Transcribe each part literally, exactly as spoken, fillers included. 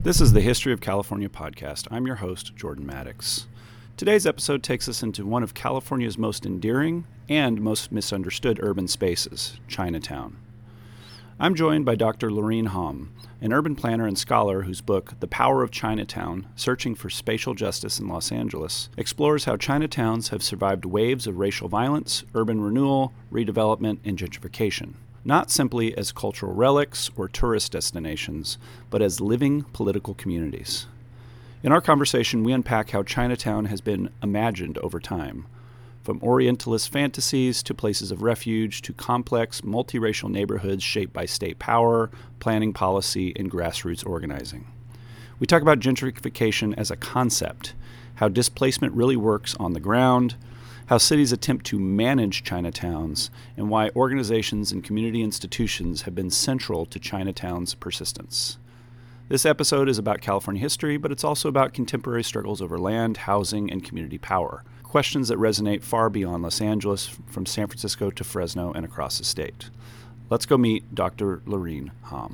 This is the History of California podcast. I'm your host, Jordan Maddox. Today's episode takes us into one of California's most endearing and most misunderstood urban spaces, Chinatown. I'm joined by Doctor Lorene Hom, an urban planner and scholar whose book, The Power of Chinatown, Searching for Spatial Justice in Los Angeles, explores how Chinatowns have survived waves of racial violence, urban renewal, redevelopment, and gentrification, not simply as cultural relics or tourist destinations, but as living political communities. In our conversation, we unpack how Chinatown has been imagined over time, from Orientalist fantasies to places of refuge to complex, multiracial neighborhoods shaped by state power, planning policy, and grassroots organizing. We talk about gentrification as a concept, how displacement really works on the ground, how cities attempt to manage Chinatowns, and why organizations and community institutions have been central to Chinatown's persistence. This episode is about California history, but it's also about contemporary struggles over land, housing, and community power, questions that resonate far beyond Los Angeles, from San Francisco to Fresno and across the state. Let's go meet Doctor Lorene Hom.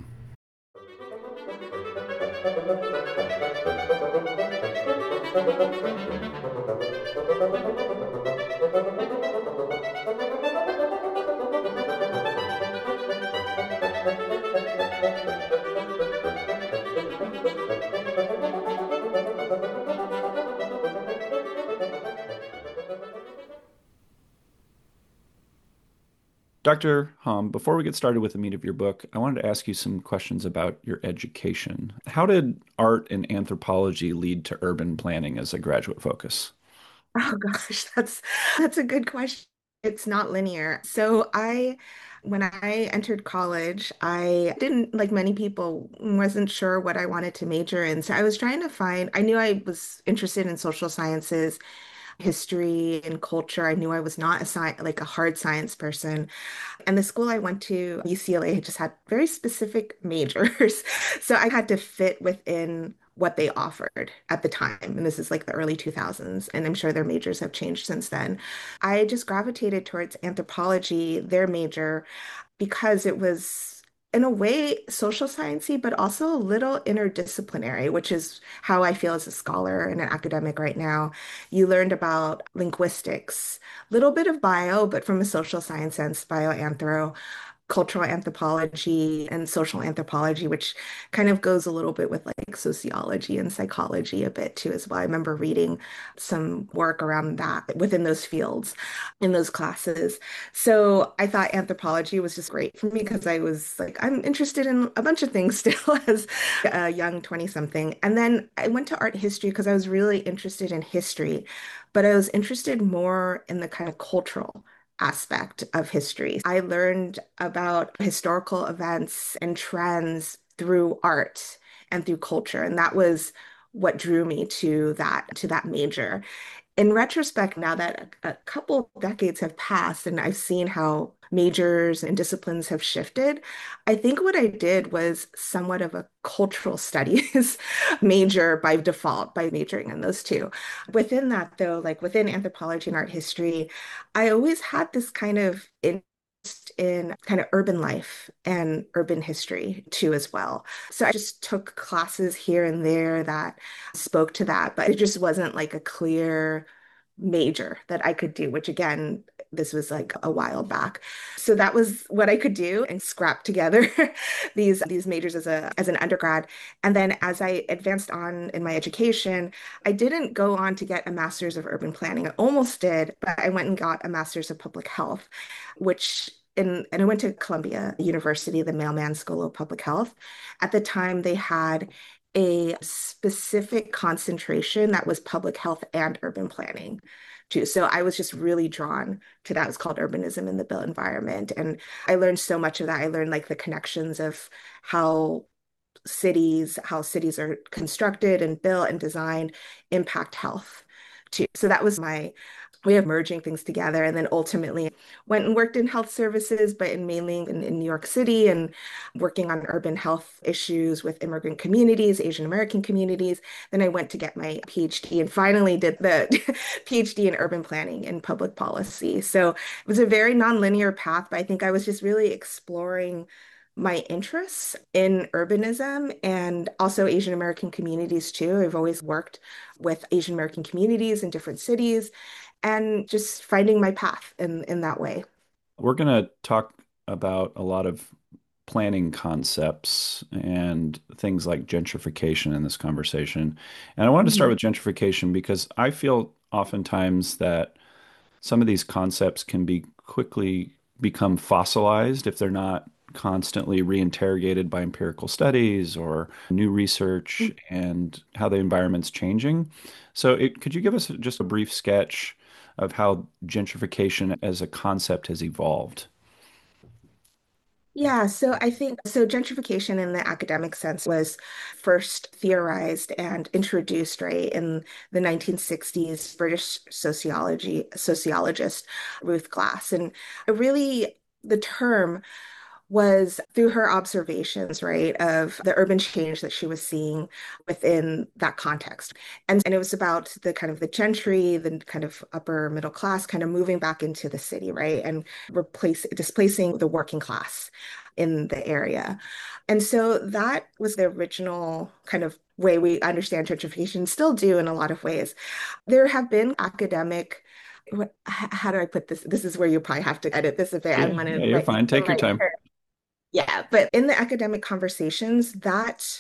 Doctor Hom, before we get started with the meat of your book, I wanted to ask you some questions about your education. How did art and anthropology lead to urban planning as a graduate focus? Oh gosh, that's that's a good question. It's not linear. So I, when I entered college, I didn't, like many people, wasn't sure what I wanted to major in. So I was trying to find, I knew I was interested in social sciences, history, and culture. I knew I was not a sci like a hard science person. And the school I went to, U C L A, just had very specific majors. So I had to fit within what they offered at the time. And this is like the early two thousands. And I'm sure their majors have changed since then. I just gravitated towards anthropology, their major, because it was, in a way, social sciencey, but also a little interdisciplinary, which is how I feel as a scholar and an academic right now. You learned about linguistics, little bit of bio, but from a social science sense, bioanthro, cultural anthropology and social anthropology, which kind of goes a little bit with like sociology and psychology a bit too as well. I remember reading some work around that within those fields in those classes. So I thought anthropology was just great for me because I was like, I'm interested in a bunch of things still as a young twenty something. And then I went to art history because I was really interested in history, but I was interested more in the kind of cultural aspect of history. I learned about historical events and trends through art and through culture, and that was what drew me to that to that major. In retrospect, now that a, a couple decades have passed and I've seen how majors and disciplines have shifted, I think what I did was somewhat of a cultural studies major by default, by majoring in those two. Within that, though, like within anthropology and art history, I always had this kind of interest in kind of urban life and urban history too, as well. So I just took classes here and there that spoke to that, but it just wasn't like a clear major that I could do, which again, this was like a while back. So that was what I could do and scrap together these these majors as a as an undergrad. And then as I advanced on in my education, I didn't go on to get a master's of urban planning. I almost did, but I went and got a master's of public health, which in, and I went to Columbia University, the Mailman School of Public Health. At the time, they had a specific concentration that was public health and urban planning too. So I was just really drawn to that. It was called Urbanism in the Built Environment. And I learned so much of that. I learned like the connections of how cities, how cities are constructed and built and designed impact health too. So that was my way of merging things together. And then ultimately went and worked in health services, but in mainly in, in New York City and working on urban health issues with immigrant communities, Asian American communities. Then I went to get my PhD and finally did the PhD in urban planning and public policy. So it was a very nonlinear path, but I think I was just really exploring my interests in urbanism and also Asian American communities too. I've always worked with Asian American communities in different cities and just finding my path in, in that way. We're going to talk about a lot of planning concepts and things like gentrification in this conversation. And I wanted to start Mhm. with gentrification because I feel oftentimes that some of these concepts can be quickly become fossilized if they're not constantly reinterrogated by empirical studies or new research and how the environment's changing. So, it, could you give us just a brief sketch of how gentrification as a concept has evolved? Yeah, so I think so gentrification in the academic sense was first theorized and introduced right in the nineteen sixties British sociology sociologist Ruth Glass. And really the term was through her observations, right, of the urban change that she was seeing within that context. And, and it was about the kind of the gentry, the kind of upper middle class kind of moving back into the city, right, and replace displacing the working class in the area. And so that was the original kind of way we understand gentrification, still do in a lot of ways. There have been academic what, how do I put this? This is where you probably have to edit this a bit. I Yeah, want to yeah, you're write fine. the Take your right time. term. Yeah, but in the academic conversations, that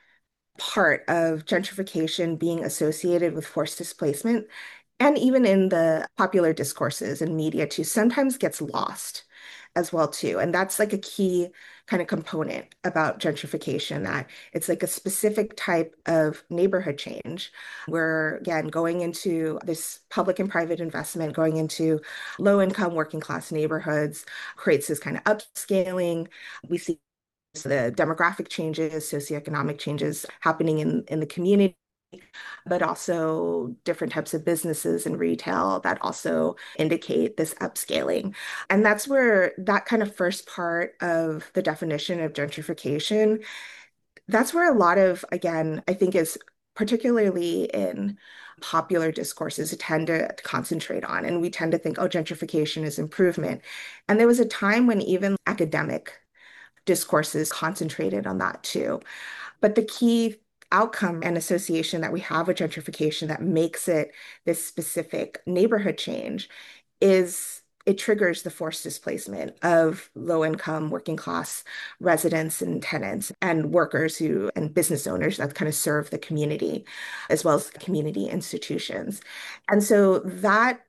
part of gentrification being associated with forced displacement, and even in the popular discourses and media too, sometimes gets lost as well too. And that's like a key kind of component about gentrification, that it's like a specific type of neighborhood change where, again, going into this public and private investment, going into low income working class neighborhoods creates this kind of upscaling. We see the demographic changes, socioeconomic changes happening in, in the community, but also different types of businesses and retail that also indicate this upscaling. And that's where that kind of first part of the definition of gentrification, that's where a lot of, again, I think is particularly in popular discourses tend to concentrate on. And we tend to think, oh, gentrification is improvement. And there was a time when even academic discourses concentrated on that too. But the key outcome and association that we have with gentrification that makes it this specific neighborhood change is it triggers the forced displacement of low income working class residents and tenants and workers who and business owners that kind of serve the community as well as community institutions. And so that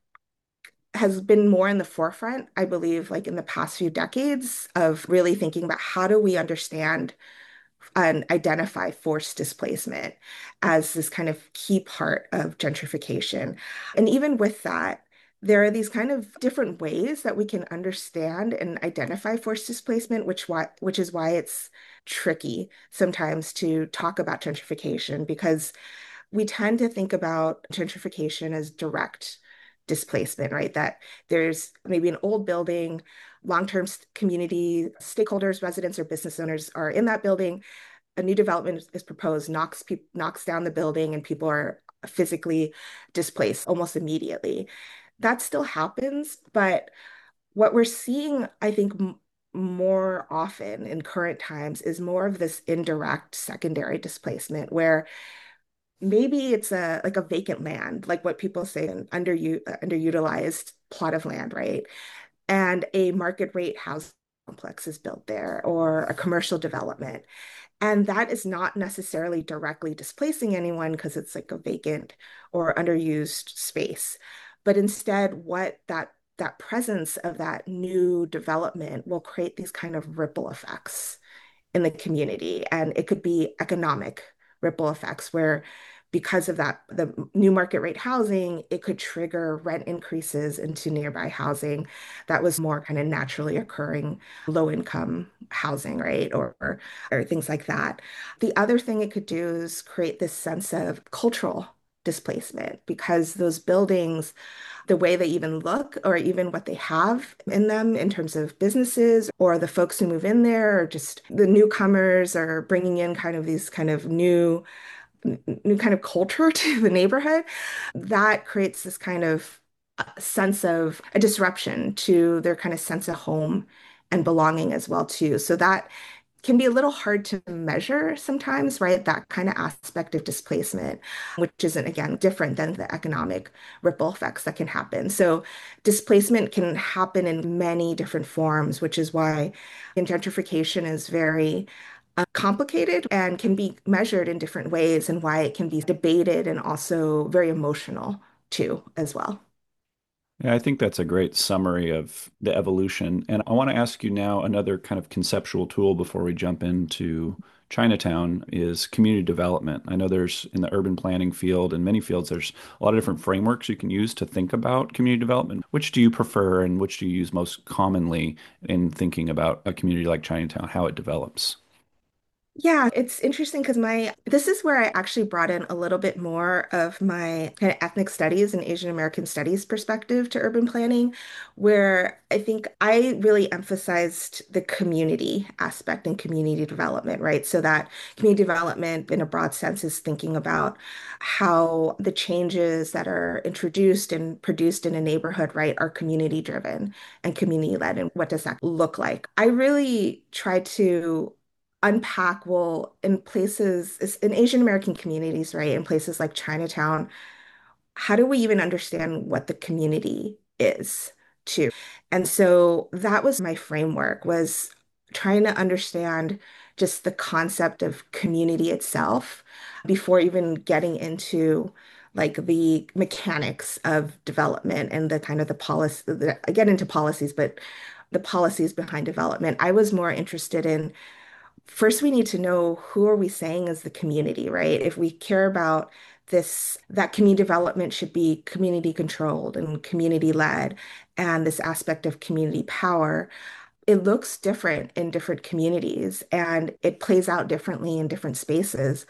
has been more in the forefront, I believe, like in the past few decades of really thinking about how do we understand and identify forced displacement as this kind of key part of gentrification. And even with that, there are these kind of different ways that we can understand and identify forced displacement, which why which is why it's tricky sometimes to talk about gentrification because we tend to think about gentrification as direct displacement, right? That there's maybe an old building, long-term community stakeholders, residents, or business owners are in that building. A new development is proposed, knocks pe knocks down the building, and people are physically displaced almost immediately. That still happens, but what we're seeing, I think, m more often in current times is more of this indirect secondary displacement where maybe it's a like a vacant land, like what people say, an under underutilized plot of land, right? And a market rate housing complex is built there or a commercial development. And that is not necessarily directly displacing anyone because it's like a vacant or underused space. But instead, what that that presence of that new development will create these kind of ripple effects in the community. And it could be economic ripple effects where because of that, the new market rate housing, it could trigger rent increases into nearby housing that was more kind of naturally occurring low income housing, right? Or, or, or things like that. The other thing it could do is create this sense of cultural displacement because those buildings, the way they even look or even what they have in them in terms of businesses or the folks who move in there or just the newcomers are bringing in kind of these kind of new new kind of culture to the neighborhood that creates this kind of uh, sense of a disruption to their kind of sense of home and belonging as well too. So that can be a little hard to measure sometimes, right? That kind of aspect of displacement, which isn't, again, different than the economic ripple effects that can happen. So displacement can happen in many different forms, which is why gentrification is very uh, complicated and can be measured in different ways, and why it can be debated and also very emotional too, as well. Yeah, I think that's a great summary of the evolution. And I want to ask you now another kind of conceptual tool before we jump into Chinatown is community development. I know there's in the urban planning field and many fields, there's a lot of different frameworks you can use to think about community development. Which do you prefer and which do you use most commonly in thinking about a community like Chinatown, how it develops? Yeah, it's interesting because my this is where I actually brought in a little bit more of my kind of ethnic studies and Asian American studies perspective to urban planning, where I think I really emphasized the community aspect and community development, right? So that community development in a broad sense is thinking about how the changes that are introduced and produced in a neighborhood, right, are community driven and community led, and what does that look like? I really try to unpack, well, in places in Asian American communities, right, in places like Chinatown, how do we even understand what the community is too? And so that was my framework, was trying to understand just the concept of community itself before even getting into like the mechanics of development and the kind of the policy, the, I get into policies, but the policies behind development. I was more interested in, first we need to know, who are we saying is the community, right? If we care about this, that community development should be community controlled and community led, and this aspect of community power, it looks different in different communities and it plays out differently in different spaces.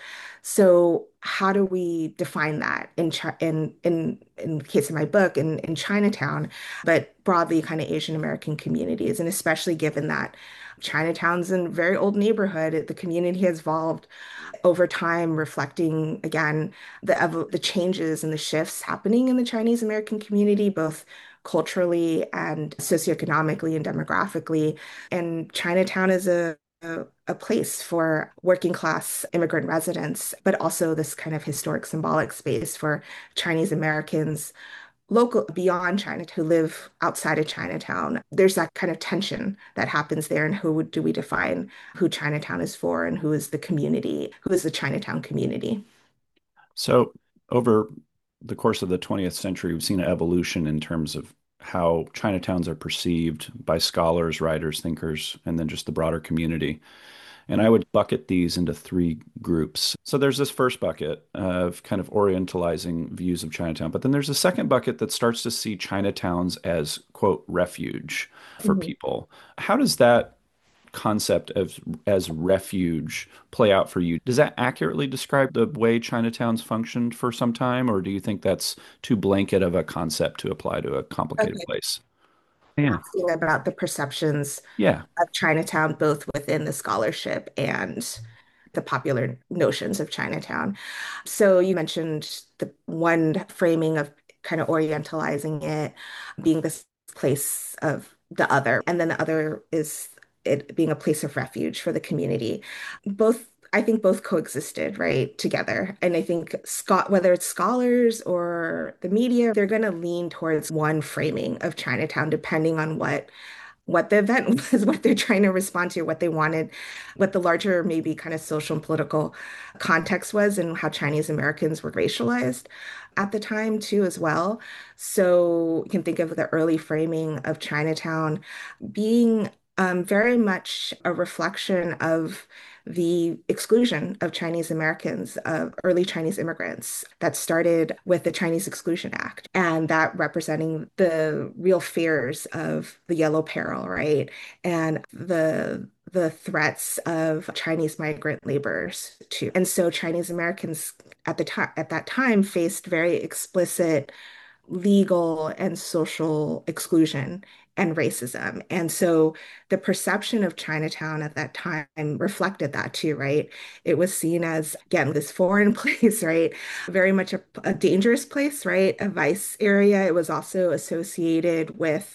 So how do we define that in Chi in in in the case of my book in in Chinatown, but broadly kind of Asian American communities, and especially given that Chinatown's a very old neighborhood, the community has evolved over time, reflecting again the evo the changes and the shifts happening in the Chinese American community, both culturally and socioeconomically and demographically. And Chinatown is a a, a place for working class immigrant residents, but also this kind of historic symbolic space for Chinese Americans local beyond China who live outside of Chinatown. There's that kind of tension that happens there, and who would, do we define who Chinatown is for, and who is the community, who is the Chinatown community? So, over the course of the twentieth century, we've seen an evolution in terms of how Chinatowns are perceived by scholars, writers, thinkers, and then just the broader community. And I would bucket these into three groups. So there's this first bucket of kind of orientalizing views of Chinatown, but then there's a second bucket that starts to see Chinatowns as, quote, refuge for Mhm. people. How does that concept of as refuge play out for you? Does that accurately describe the way Chinatowns functioned for some time, or do you think that's too blanket of a concept to apply to a complicated Okay. place? Yeah. Asking about the perceptions Yeah. of Chinatown, both within the scholarship and the popular notions of Chinatown. So you mentioned the one framing of kind of orientalizing it being this place of the other, and then the other is it being a place of refuge for the community. Both, I think both coexisted, right, together. And I think Scott, whether it's scholars or the media, they're going to lean towards one framing of Chinatown, depending on what what the event was, what they're trying to respond to, what they wanted, what the larger, maybe kind of social and political context was, and how Chinese Americans were racialized at the time, too, as well. So you can think of the early framing of Chinatown being um, very much a reflection of the exclusion of Chinese Americans, of early Chinese immigrants, that started with the Chinese Exclusion Act, and that representing the real fears of the yellow peril, right? And the the threats of Chinese migrant laborers too. And so Chinese Americans at the time at that time faced very explicit legal and social exclusion and racism. And so the perception of Chinatown at that time reflected that too, right? It was seen as, again, this foreign place, right? Very much a, a dangerous place, right? A vice area. It was also associated with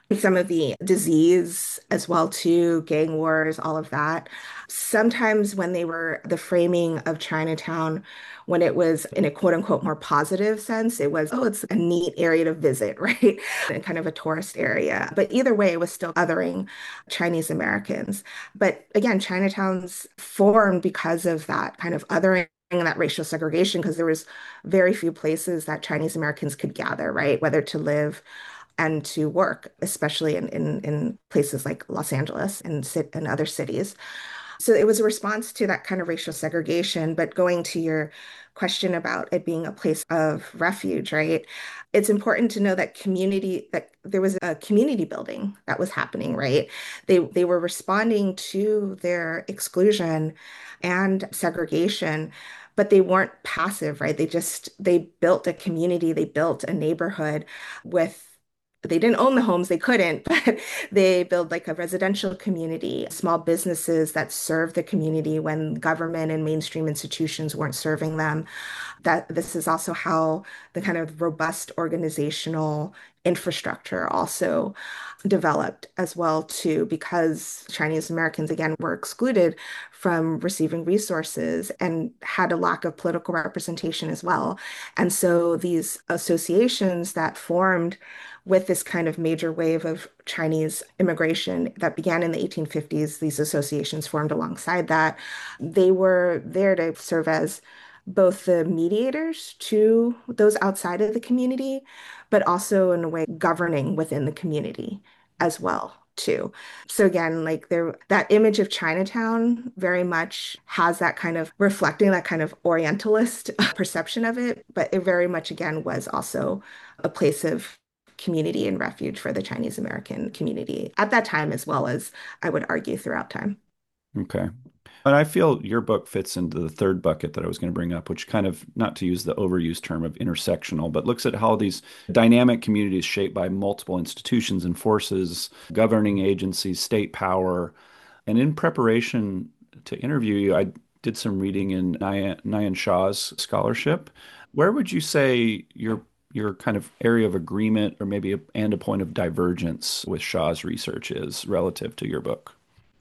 some of the disease as well too, gang wars, all of that. Sometimes when they were the framing of Chinatown, when it was in a quote unquote more positive sense, it was, oh, it's a neat area to visit, right? And kind of a tourist area. But either way, it was still othering Chinese Americans. But again, Chinatowns formed because of that kind of othering and that racial segregation, because there was very few places that Chinese Americans could gather, right? Whether to live and to work, especially in, in, in places like Los Angeles and, sit, and other cities. So it was a response to that kind of racial segregation. But going to your question about it being a place of refuge, right? It's important to know that community, that there was a community building that was happening, right? They they were responding to their exclusion and segregation, but they weren't passive, right? They just they built a community, they built a neighborhood with they didn't own the homes, they couldn't, but they build like a residential community, small businesses that serve the community when government and mainstream institutions weren't serving them. That this is also how the kind of robust organizational infrastructure also developed as well too, because Chinese Americans again were excluded from receiving resources and had a lack of political representation as well. And so these associations that formed with this kind of major wave of Chinese immigration that began in the eighteen fifties, these associations formed alongside that. They were there to serve as both the mediators to those outside of the community, but also in a way governing within the community as well too. So again, like there that image of Chinatown very much has that kind of reflecting that kind of Orientalist perception of it, but it very much again was also a place of community and refuge for the Chinese American community at that time, as well as I would argue throughout time. Okay. And I feel your book fits into the third bucket that I was going to bring up, which kind of, not to use the overused term of intersectional, but looks at how these dynamic communities shaped by multiple institutions and forces, governing agencies, state power. And in preparation to interview you, I did some reading in Nyan, Nyan Shah's scholarship. Where would you say your your kind of area of agreement or maybe a, and a point of divergence with Shah's research is relative to your book?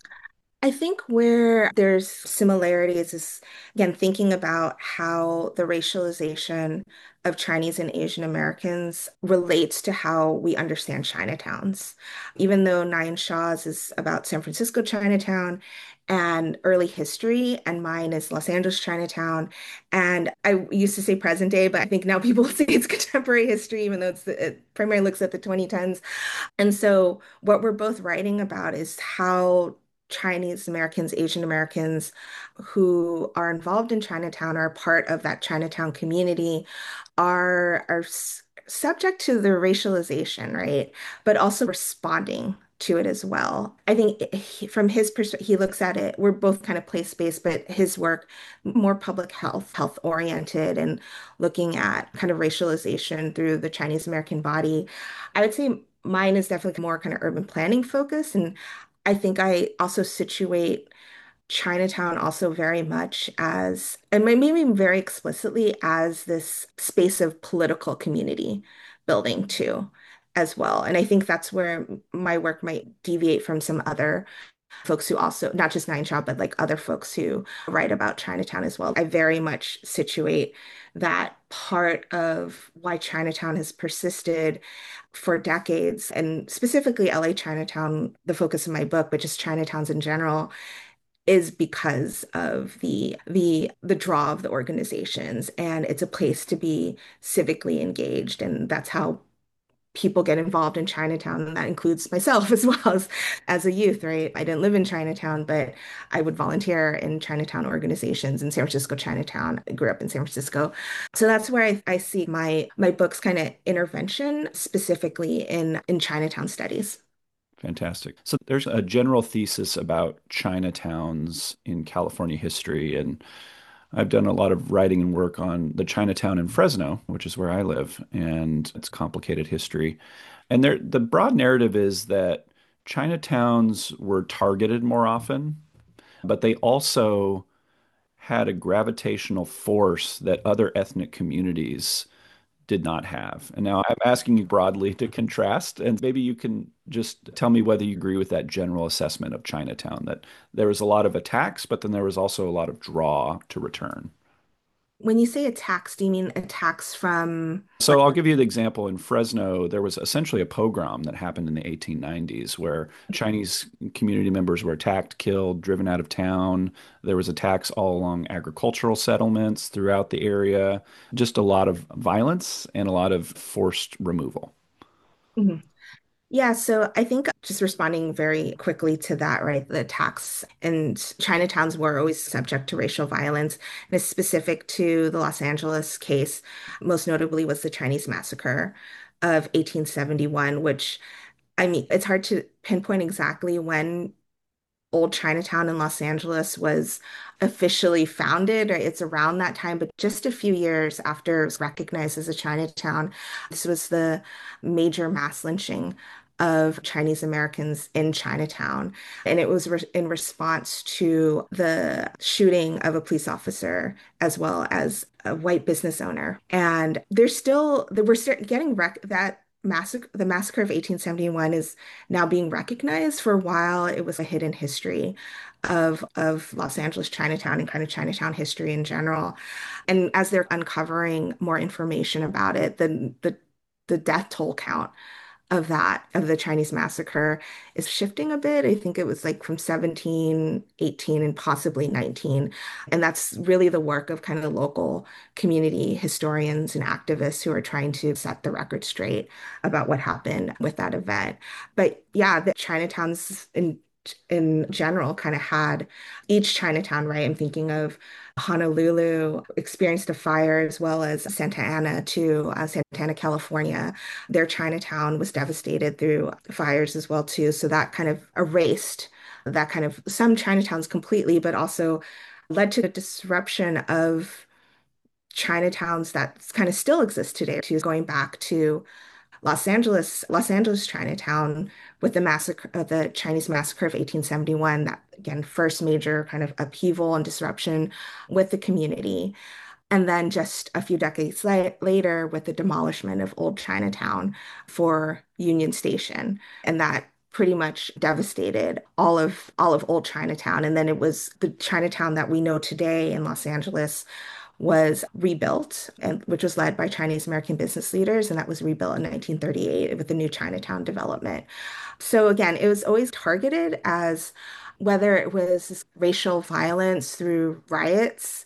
I think where there's similarities is, again, thinking about how the racialization of Chinese and Asian Americans relates to how we understand Chinatowns. Even though Nine Shaw's is about San Francisco Chinatown and early history, and mine is Los Angeles Chinatown. And I used to say present day, but I think now people say it's contemporary history, even though it's the, it primarily looks at the twenty tens. And so what we're both writing about is how Chinese Americans, Asian Americans who are involved in Chinatown are part of that Chinatown community are are s- subject to the racialization, right? But also responding to it as well. I think he, from his perspective, he looks at it, we're both kind of place-based, but his work more public health, health oriented and looking at kind of racialization through the Chinese American body. I would say mine is definitely more kind of urban planning focused. And I think I also situate Chinatown also very much as, and maybe even very explicitly as this space of political community building too, as well. And I think that's where my work might deviate from some other folks who also, not just Nine Shot, but like other folks who write about Chinatown as well. I very much situate that part of why Chinatown has persisted for decades, and specifically L A Chinatown, the focus of my book, but just Chinatowns in general, is because of the the the draw of the organizations, and it's a place to be civically engaged, and that's how people get involved in Chinatown, and that includes myself as well as as a youth, right? I didn't live in Chinatown, but I would volunteer in Chinatown organizations in San Francisco Chinatown. I grew up in San Francisco. So that's where I, I see my my book's kind of intervention specifically in in Chinatown studies. Fantastic. So there's a general thesis about Chinatowns in California history, and I've done a lot of writing and work on the Chinatown in Fresno, which is where I live, and it's complicated history. And there, the broad narrative is that Chinatowns were targeted more often, but they also had a gravitational force that other ethnic communities did not have. And now I'm asking you broadly to contrast, and maybe you can just tell me whether you agree with that general assessment of Chinatown, that there was a lot of attacks, but then there was also a lot of draw to return. When you say attacks, do you mean attacks from So I'll give you the example in Fresno. There was essentially a pogrom that happened in the eighteen nineties where Chinese community members were attacked, killed, driven out of town. There was attacks all along agricultural settlements throughout the area. Just a lot of violence and a lot of forced removal. like? Yeah, so I think just responding very quickly to that, right? The attacks and Chinatowns were always subject to racial violence, and it's specific to the Los Angeles case. Most notably was the Chinese massacre of eighteen seventy-one, which I mean, it's hard to pinpoint exactly when Old Chinatown in Los Angeles was officially founded, or it's around that time, but just a few years after it was recognized as a Chinatown, this was the major mass lynching of Chinese Americans in Chinatown. And it was re in response to the shooting of a police officer as well as a white business owner. And there's still, there we're start getting rec that massacre, the massacre of eighteen seventy-one is now being recognized. For a while, it was a hidden history of of Los Angeles Chinatown and kind of Chinatown history in general. And as they're uncovering more information about it, the the the death toll count of that, of the Chinese massacre, is shifting a bit. I think it was like from seventeen, eighteen, and possibly nineteen. And that's really the work of kind of local community historians and activists who are trying to set the record straight about what happened with that event. But yeah, the Chinatowns in in general kind of had each Chinatown, right? I'm thinking of Honolulu experienced a fire as well as Santa Ana to uh, Santa Ana, California. Their Chinatown was devastated through fires as well too. So that kind of erased that kind of some Chinatowns completely, but also led to the disruption of Chinatowns that kind of still exist today, too, going back to Los Angeles, Los Angeles Chinatown with the massacre, uh, the Chinese massacre of eighteen seventy-one, that again, first major kind of upheaval and disruption with the community. And then just a few decades la later with the demolishment of Old Chinatown for Union Station. And that pretty much devastated all of all of Old Chinatown. And then it was the Chinatown that we know today in Los Angeles was rebuilt, and which was led by Chinese American business leaders, and that was rebuilt in nineteen thirty-eight with the new Chinatown development. So again, it was always targeted as whether it was this racial violence through riots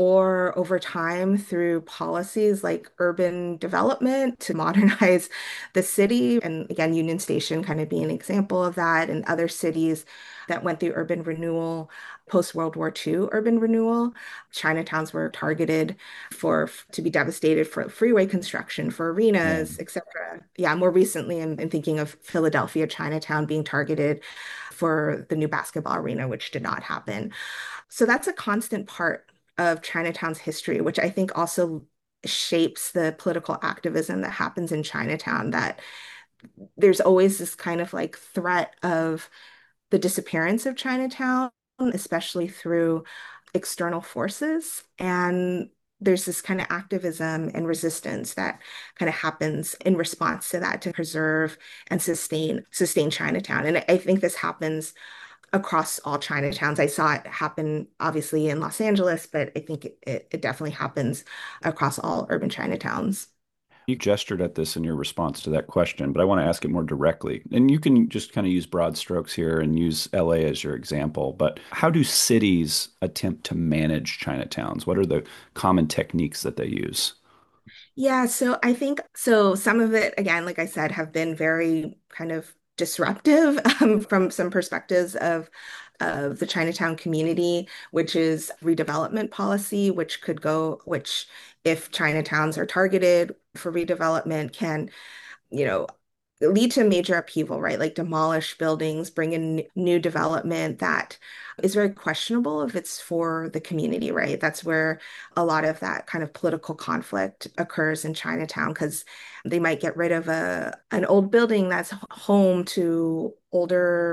or over time through policies like urban development to modernize the city. And again, Union Station kind of being an example of that, and other cities that went through urban renewal, post-World War two urban renewal. Chinatowns were targeted for to be devastated for freeway construction, for Yeah. arenas, et cetera. Yeah, more recently, I'm, I'm thinking of Philadelphia Chinatown being targeted for the new basketball arena, which did not happen. So that's a constant part of Chinatown's history, which I think also shapes the political activism that happens in Chinatown, that there's always this kind of like threat of the disappearance of Chinatown, especially through external forces. And there's this kind of activism and resistance that kind of happens in response to that to preserve and sustain sustain Chinatown. And I think this happens across all Chinatowns. I saw it happen obviously in Los Angeles, but I think it, it definitely happens across all urban Chinatowns. You gestured at this in your response to that question, but I want to ask it more directly. And you can just kind of use broad strokes here and use L A as your example. But how do cities attempt to manage Chinatowns? What are the common techniques that they use? Yeah, so I think so. Some of it, again, like I said, have been very kind of disruptive um, from some perspectives of of the Chinatown community, which is redevelopment policy, which could go, which if Chinatowns are targeted for redevelopment, can you know, lead to major upheaval, right? Like demolish buildings, bring in new development that is very questionable if it's for the community, right? That's where a lot of that kind of political conflict occurs in Chinatown because they might get rid of a an old building that's home to older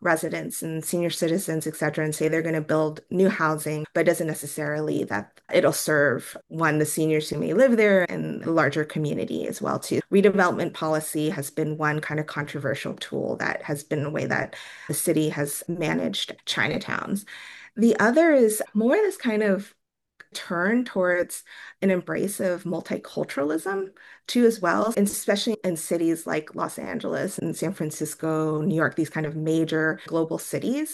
residents and senior citizens, et cetera, and say they're going to build new housing, but it doesn't necessarily that it'll serve one, the seniors who may live there and the larger community as well too. Redevelopment policy has been one kind of controversial tool that has been a way that the city has managed Chinatowns. The other is more this kind of turn towards an embrace of multiculturalism too, as well, and especially in cities like Los Angeles and San Francisco, New York, these kind of major global cities.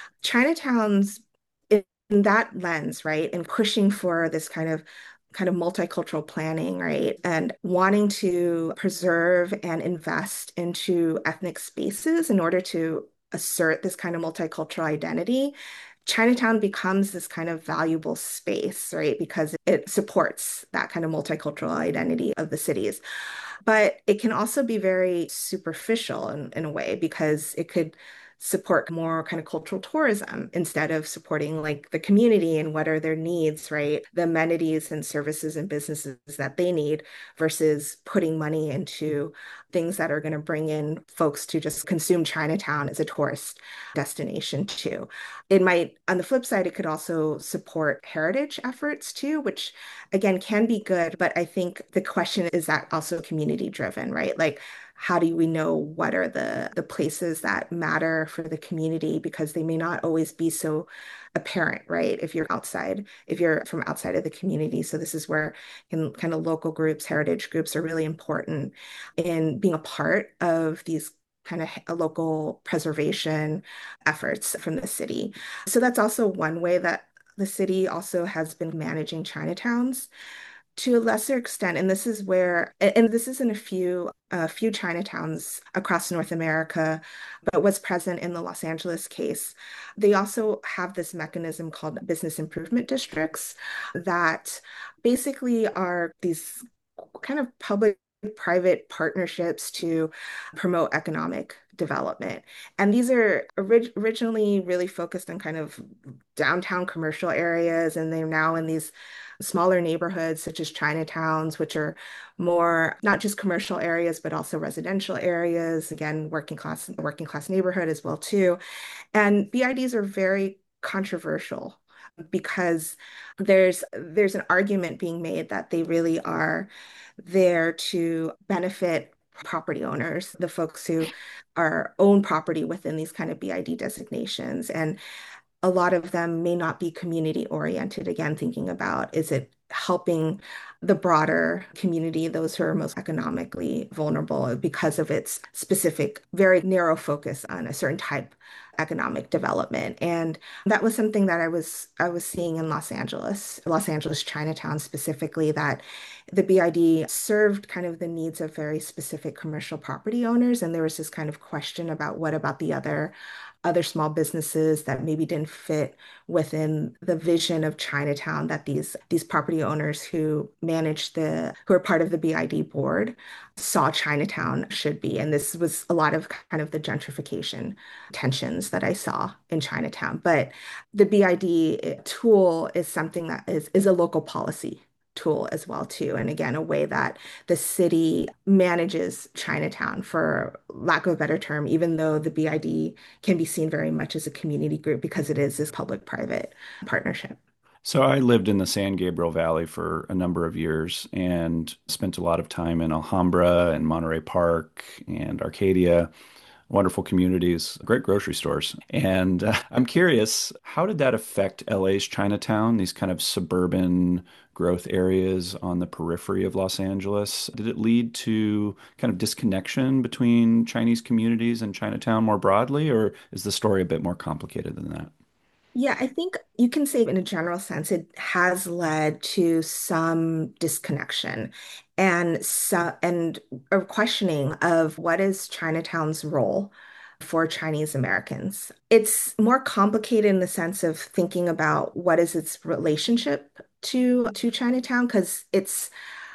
Chinatowns in that lens, right, and pushing for this kind of kind of multicultural planning, right, and wanting to preserve and invest into ethnic spaces in order to assert this kind of multicultural identity. Chinatown becomes this kind of valuable space, right? Because it supports that kind of multicultural identity of the cities. But it can also be very superficial in, in a way because it could support more kind of cultural tourism instead of supporting like the community and what are their needs, right? The amenities and services and businesses that they need versus putting money into things that are going to bring in folks to just consume Chinatown as a tourist destination too. It might, on the flip side, it could also support heritage efforts too, which again can be good, but I think the question is that also community driven, right? Like how do we know what are the the places that matter for the community because they may not always be so apparent, right? If you're outside, if you're from outside of the community. So this is where in kind of local groups, heritage groups are really important in being a part of these kind of local preservation efforts from the city. So that's also one way that the city also has been managing Chinatowns to a lesser extent, and this is where, and this is in a few, a few Chinatowns across North America, but was present in the Los Angeles case. They also have this mechanism called business improvement districts that basically are these kind of public private partnerships to promote economic development. And these are orig originally really focused on kind of downtown commercial areas, and they're now in these smaller neighborhoods such as Chinatowns, which are more not just commercial areas, but also residential areas, again, working class, working class neighborhood as well too. And B I Ds are very controversial because there's there's an argument being made that they really are there to benefit property owners, the folks who are own property within these kind of B I D designations. And a lot of them may not be community oriented. Again, thinking about is it helping the broader community, those who are most economically vulnerable because of its specific, very narrow focus on a certain type of economic development. And that was something that I was I was seeing in Los Angeles, Los Angeles Chinatown specifically, that the B I D served kind of the needs of very specific commercial property owners. And there was this kind of question about what about the other other small businesses that maybe didn't fit within the vision of Chinatown that these these property owners who managed the who are part of the B I D board saw Chinatown should be. And this was a lot of kind of the gentrification tensions that I saw in Chinatown. But the B I D tool is something that is is a local policy tool as well too. And again, a way that the city manages Chinatown, for lack of a better term, even though the B I D can be seen very much as a community group because it is this public-private partnership. So I lived in the San Gabriel Valley for a number of years and spent a lot of time in Alhambra and Monterey Park and Arcadia. Wonderful communities, great grocery stores. And uh, I'm curious, how did that affect L A's Chinatown, these kind of suburban growth areas on the periphery of Los Angeles? Did it lead to kind of disconnection between Chinese communities and Chinatown more broadly, or is the story a bit more complicated than that? Yeah, I think you can say in a general sense, it has led to some disconnection and so, and a questioning of what is Chinatown's role for Chinese Americans. It's more complicated in the sense of thinking about what is its relationship to to Chinatown because it's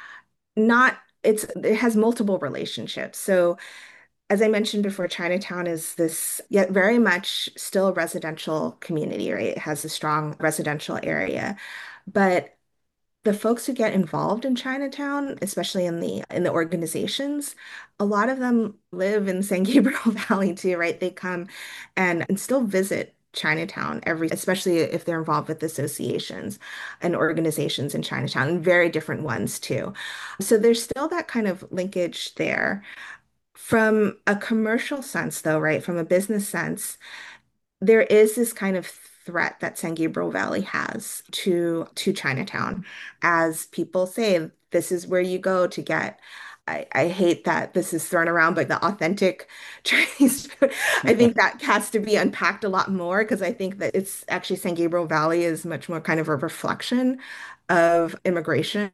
not it's it has multiple relationships. So as I mentioned before, Chinatown is this yet very much still a residential community, right? It has a strong residential area. But the folks who get involved in Chinatown, especially in the in the organizations, a lot of them live in San Gabriel Valley too, right? They come and, and still visit Chinatown every, especially if they're involved with associations and organizations in Chinatown, and very different ones too. So there's still that kind of linkage there. From a commercial sense, though, right? From a business sense, there is this kind of threat that San Gabriel Valley has to to Chinatown, as people say, this is where you go to get. I, I hate that this is thrown around, but the authentic Chinese food, I think that has to be unpacked a lot more because I think that it's actually San Gabriel Valley is much more kind of a reflection of immigration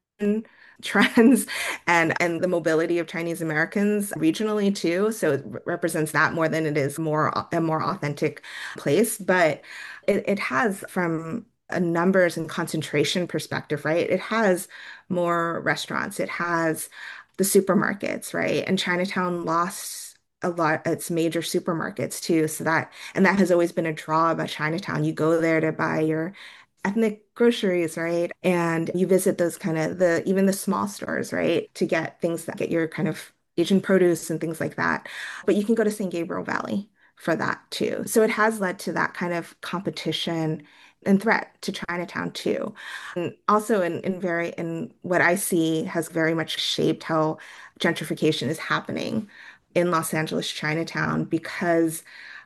trends and and the mobility of Chinese Americans regionally too. So it re- represents that more than it is more a more authentic place. But it, it has from a numbers and concentration perspective, right? It has more restaurants. It has the supermarkets, right? And Chinatown lost a lot its major supermarkets too. So that and that has always been a draw about Chinatown. You go there to buy your ethnic groceries, right? And you visit those kind of the even the small stores, right? To get things that get your kind of Asian produce and things like that. But you can go to San Gabriel Valley for that too. So it has led to that kind of competition and threat to Chinatown too. And also in, in very in what I see has very much shaped how gentrification is happening in Los Angeles Chinatown because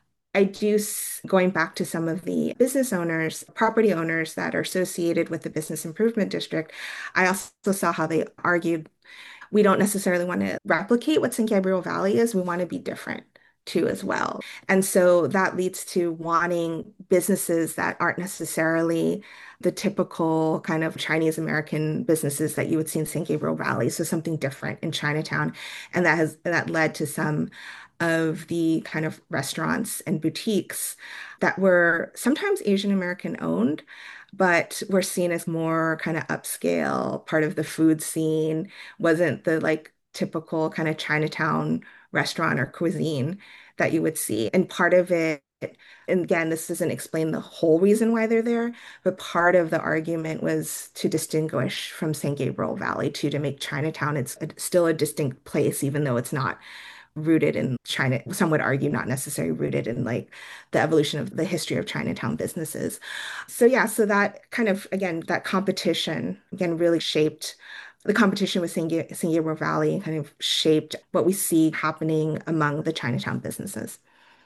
I do, s- going back to some of the business owners, property owners that are associated with the business improvement district, I also saw how they argued we don't necessarily want to replicate what San Gabriel Valley is. We want to be different too, as well. And so that leads to wanting businesses that aren't necessarily the typical kind of Chinese American businesses that you would see in San Gabriel Valley. So something different in Chinatown. And that has that led to some of the kind of restaurants and boutiques that were sometimes Asian American owned, but were seen as more kind of upscale, part of the food scene, wasn't the like typical kind of Chinatown restaurant or cuisine that you would see. And part of it, and again, this doesn't explain the whole reason why they're there, but part of the argument was to distinguish from San Gabriel Valley too, to make Chinatown it's a, still a distinct place, even though it's not rooted in China. Some would argue not necessarily rooted in like the evolution of the history of Chinatown businesses. So yeah, so that kind of again that competition again really shaped the competition with San, Ga- San Gabriel Valley and kind of shaped what we see happening among the Chinatown businesses.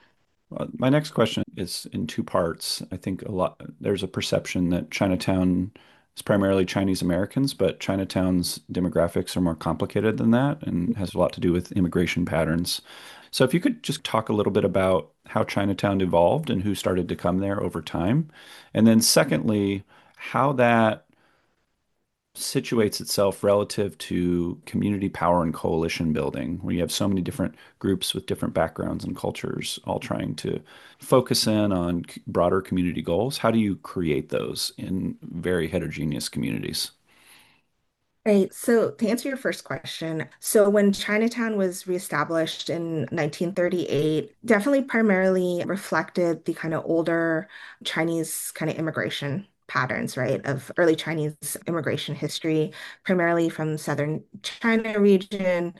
Uh, my next question is in two parts. I think a lot there's a perception that Chinatown is primarily Chinese Americans, but Chinatown's demographics are more complicated than that and has a lot to do with immigration patterns. So if you could just talk a little bit about how Chinatown evolved and who started to come there over time. And then secondly, how that situates itself relative to community power and coalition building, where you have so many different groups with different backgrounds and cultures all trying to focus in on c- broader community goals. How do you create those in very heterogeneous communities? Right. So to answer your first question, so when Chinatown was reestablished in nineteen thirty-eight, definitely primarily reflected the kind of older Chinese kind of immigration patterns, right, of early Chinese immigration history, primarily from southern China region,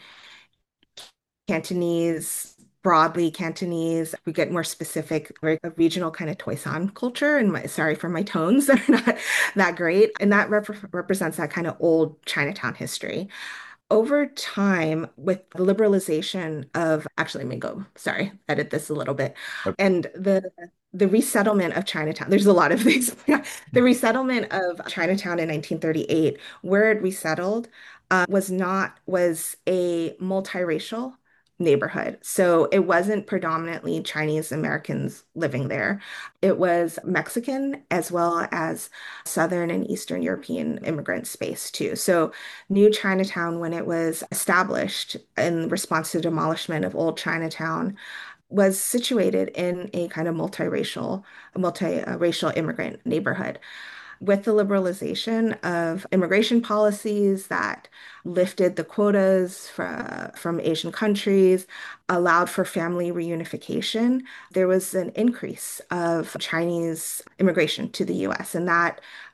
Cantonese, broadly Cantonese. We get more specific, like a regional kind of Toisan culture. And my, sorry for my tones that are not that great. And that rep represents that kind of old Chinatown history. Over time, with the liberalization of, actually, let me go, sorry, edit this a little bit. And the the resettlement of Chinatown, there's a lot of things. The resettlement of Chinatown in nineteen thirty-eight, where it resettled, uh, was not, was a multiracial neighborhood. So it wasn't predominantly Chinese Americans living there. It was Mexican as well as Southern and Eastern European immigrant space too. So New Chinatown, when it was established in response to demolishment of Old Chinatown, was situated in a kind of multiracial, multiracial immigrant neighborhood. With the liberalization of immigration policies that lifted the quotas fra- from Asian countries, allowed for family reunification, there was an increase of Chinese immigration to the U S. And that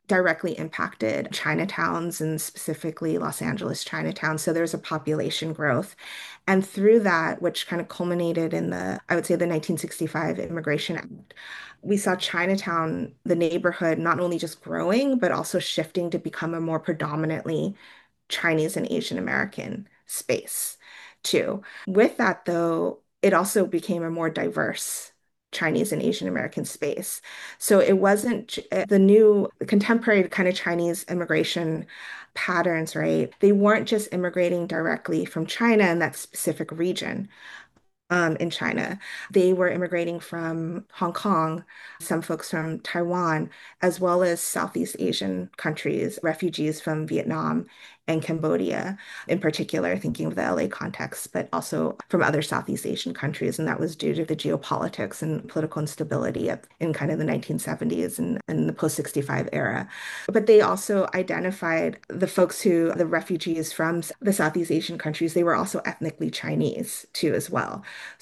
directly impacted Chinatowns and specifically Los Angeles Chinatown. So there's a population growth. And through that, which kind of culminated in the, I would say, the nineteen sixty-five Immigration Act, we saw Chinatown, the neighborhood, not only just growing, but also shifting to become a more predominantly Chinese and Asian American space too. With that, though, it also became a more diverse Chinese and Asian American space. So it wasn't uh, the new contemporary kind of Chinese immigration patterns, right? They weren't just immigrating directly from China in that specific region um, in China. They were immigrating from Hong Kong, some folks from Taiwan, as well as Southeast Asian countries, refugees from Vietnam and Cambodia, in particular, thinking of the L A context, but also from other Southeast Asian countries. And that was due to the geopolitics and political instability of, in kind of the nineteen seventies and, and the post sixty-five era. But they also identified the folks who, the refugees from the Southeast Asian countries, they were also ethnically Chinese too, as well.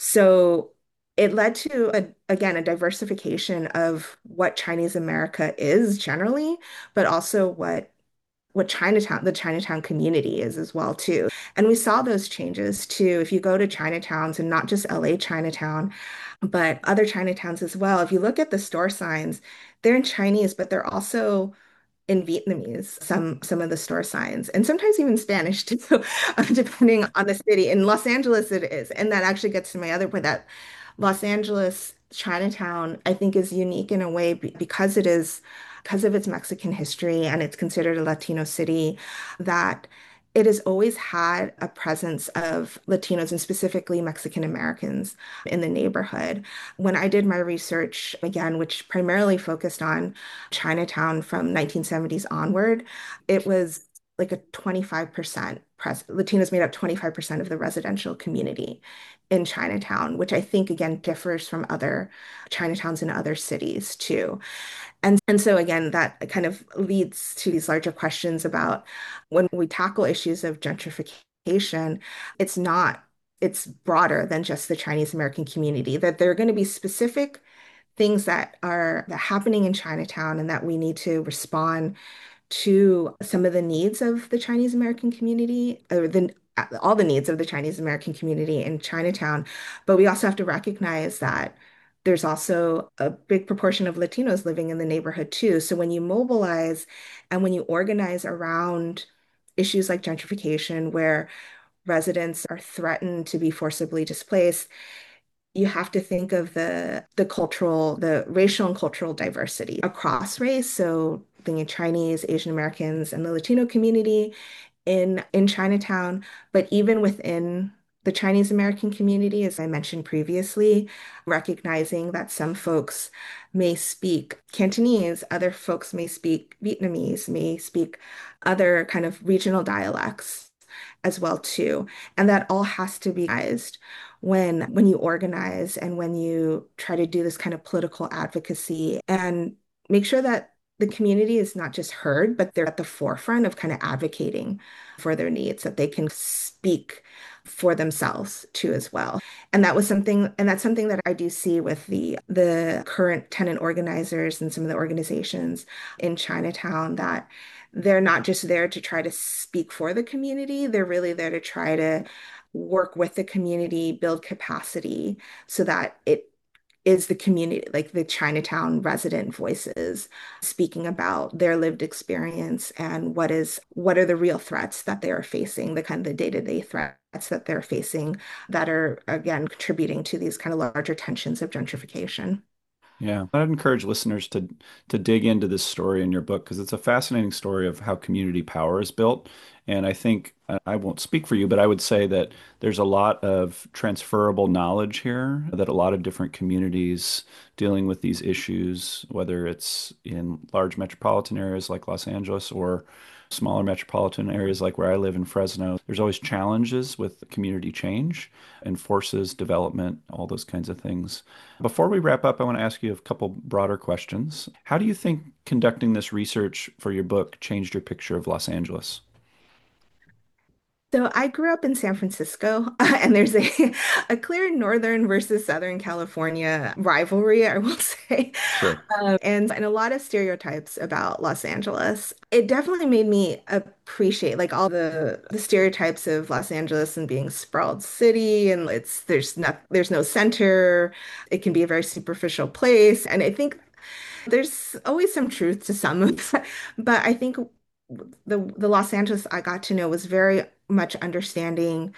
So it led to, a, again, a diversification of what Chinese America is generally, but also what what Chinatown, the Chinatown community is as well too. And we saw those changes too. If you go to Chinatowns and not just L A Chinatown, but other Chinatowns as well, if you look at the store signs, they're in Chinese, but they're also in Vietnamese, some some of the store signs, and sometimes even Spanish too, depending on the city. In Los Angeles, it is, and that actually gets to my other point that Los Angeles Chinatown, I think, is unique in a way be- because it is because of its Mexican history and it's considered a Latino city, that it has always had a presence of Latinos and specifically Mexican Americans in the neighborhood. When I did my research, again, which primarily focused on Chinatown from nineteen seventies onward, it was like a twenty-five percent pres Latinos made up twenty-five percent of the residential community in Chinatown, which I think again differs from other Chinatowns in other cities too. And, and so again, that kind of leads to these larger questions about when we tackle issues of gentrification, it's not, it's broader than just the Chinese American community, that there are going to be specific things that are that happening in Chinatown and that we need to respond to some of the needs of the Chinese American community, or the all the needs of the Chinese American community in Chinatown. But we also have to recognize that there's also a big proportion of Latinos living in the neighborhood too. So when you mobilize and when you organize around issues like gentrification, where residents are threatened to be forcibly displaced, you have to think of the the cultural, the racial and cultural diversity across race. So thinking Chinese, Asian Americans, and the Latino community in in Chinatown, but even within the Chinese American community, as I mentioned previously, recognizing that some folks may speak Cantonese, other folks may speak Vietnamese, may speak other kind of regional dialects as well too. And that all has to be recognized when when you organize and when you try to do this kind of political advocacy and make sure that the community is not just heard, but they're at the forefront of kind of advocating for their needs, that they can speak for themselves too as well. And that was something, and that's something that I do see with the the current tenant organizers and some of the organizations in Chinatown, that they're not just there to try to speak for the community, they're really there to try to work with the community, build capacity so that it is the community, like the Chinatown resident voices speaking about their lived experience and what is what are the real threats that they are facing, the kind of the day-to-day threats that they're facing that are again contributing to these kind of larger tensions of gentrification. Yeah, I'd encourage listeners to to dig into this story in your book because it's a fascinating story of how community power is built. And I think I I won't speak for you, but I would say that there's a lot of transferable knowledge here that a lot of different communities dealing with these issues, whether it's in large metropolitan areas like Los Angeles or smaller metropolitan areas like where I live in Fresno, there's always challenges with community change and forces development, all those kinds of things. Before we wrap up, I want to ask you a couple broader questions. How do you think conducting this research for your book changed your picture of Los Angeles? So I grew up in San Francisco, and there's a a clear Northern versus Southern California rivalry, I will say, Sure. um, and and a lot of stereotypes about Los Angeles. It definitely made me appreciate like all the the stereotypes of Los Angeles and being a sprawled city, and it's there's not there's no center. It can be a very superficial place, and I think there's always some truth to some of that. But I think the the Los Angeles I got to know was very much understanding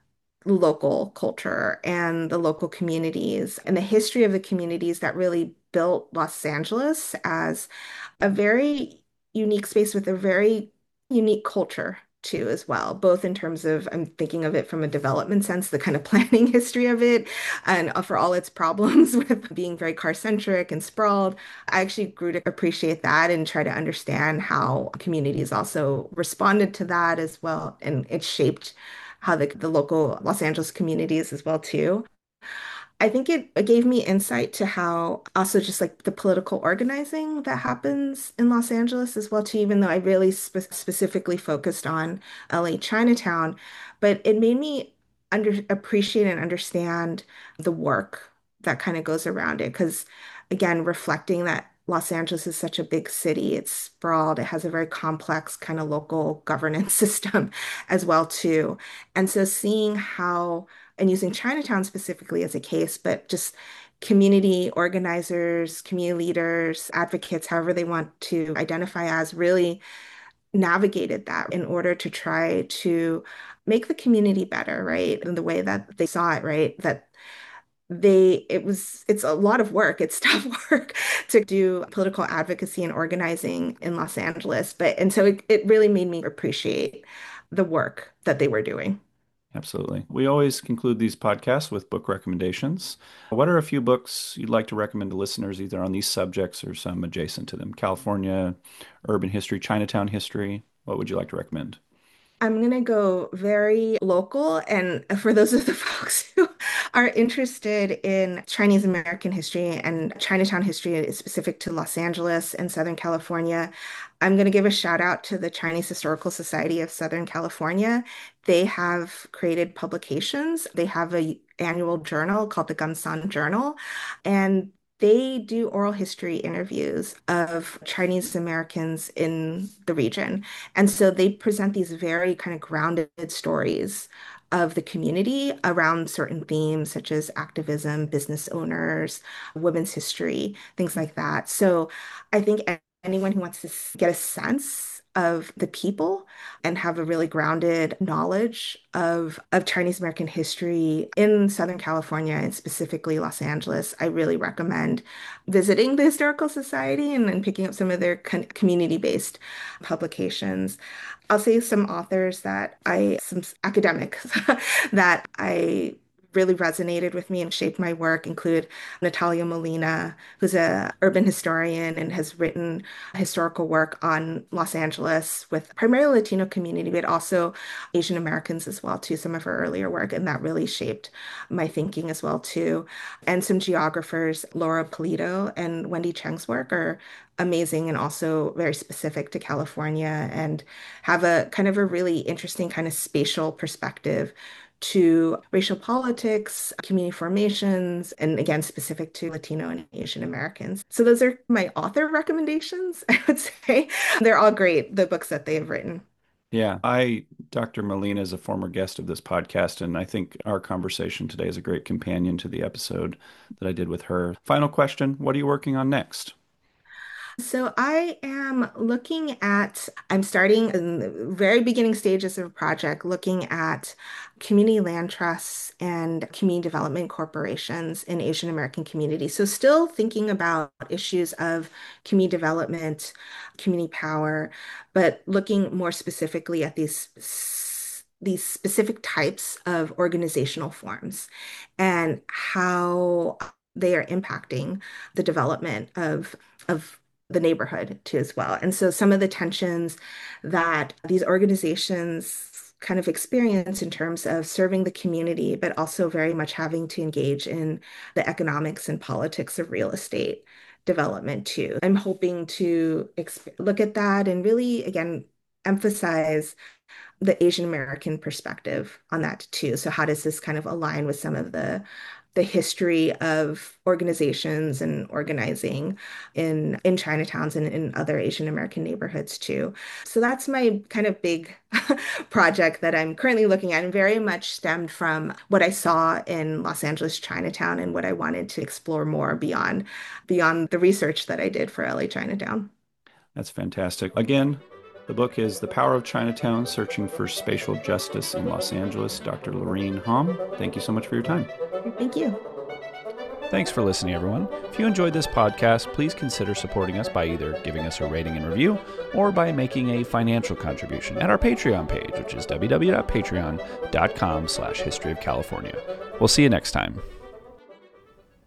local culture and the local communities and the history of the communities that really built Los Angeles as a very unique space with a very unique culture too, as well, both in terms of I'm thinking of it from a development sense, the kind of planning history of it, and uh, for all its problems with being very car-centric and sprawled. I actually grew to appreciate that and try to understand how communities also responded to that as well, and it shaped how the, the local Los Angeles communities as well too. I think it, it gave me insight to how also just like the political organizing that happens in Los Angeles as well too, even though I really spe specifically focused on L A Chinatown, but it made me under appreciate and understand the work that kind of goes around it. Because again, reflecting that Los Angeles is such a big city, it's sprawled, it has a very complex kind of local governance system as well too. And so seeing how and using Chinatown specifically as a case, but just community organizers, community leaders, advocates, however they want to identify as, really navigated that in order to try to make the community better, right? In the way that they saw it, right? That they, it was, it's a lot of work. It's tough work to do political advocacy and organizing in Los Angeles. But, and so it, it really made me appreciate the work that they were doing. Absolutely. We always conclude these podcasts with book recommendations. What are a few books you'd like to recommend to listeners, either on these subjects or some adjacent to them? California, urban history, Chinatown history. What would you like to recommend? I'm going to go very local. And for those of the folks who are interested in Chinese American history and Chinatown history specific to Los Angeles and Southern California, I'm going to give a shout out to the Chinese Historical Society of Southern California. They have created publications. They have a annual journal called the Gamsan Journal, and they do oral history interviews of Chinese Americans in the region. And so they present these very kind of grounded stories of the community around certain themes such as activism, business owners, women's history, things like that. So I think anyone who wants to get a sense of the people and have a really grounded knowledge of of Chinese American history in Southern California and specifically Los Angeles, I really recommend visiting the Historical Society and, and picking up some of their con community-based publications. I'll say some authors that I, some academics that I really resonated with me and shaped my work include Natalia Molina, who's a urban historian and has written historical work on Los Angeles with primarily Latino community, but also Asian Americans as well too, some of her earlier work, and that really shaped my thinking as well too. And some geographers, Laura Polito and Wendy Cheng's work are amazing and also very specific to California and have a kind of a really interesting kind of spatial perspective to racial politics, community formations, and again, specific to Latino and Asian Americans. So those are my author recommendations, I would say. They're all great, the books that they have written. Yeah, I, Doctor Molina is a former guest of this podcast, and I think our conversation today is a great companion to the episode that I did with her. Final question, what are you working on next? So I am looking at, I'm starting in the very beginning stages of a project looking at community land trusts and community development corporations in Asian American communities. So still thinking about issues of community development, community power, but looking more specifically at these these specific types of organizational forms and how they are impacting the development of of the neighborhood too as well. And so some of the tensions that these organizations kind of experience in terms of serving the community, but also very much having to engage in the economics and politics of real estate development too. I'm hoping to exp look at that and really, again, emphasize the Asian American perspective on that too. So how does this kind of align with some of the the history of organizations and organizing in in Chinatowns and in other Asian American neighborhoods too. So that's my kind of big project that I'm currently looking at, and very much stemmed from what I saw in Los Angeles Chinatown and what I wanted to explore more beyond beyond the research that I did for L A Chinatown. That's fantastic. Again, the book is The Power of Chinatown, Searching for Spatial Justice in Los Angeles. Doctor Lorene Hom, thank you so much for your time. Thank you. Thanks for listening, everyone. If you enjoyed this podcast, please consider supporting us by either giving us a rating and review or by making a financial contribution at our Patreon page, which is w w w dot patreon dot com slash history of California. We'll see you next time.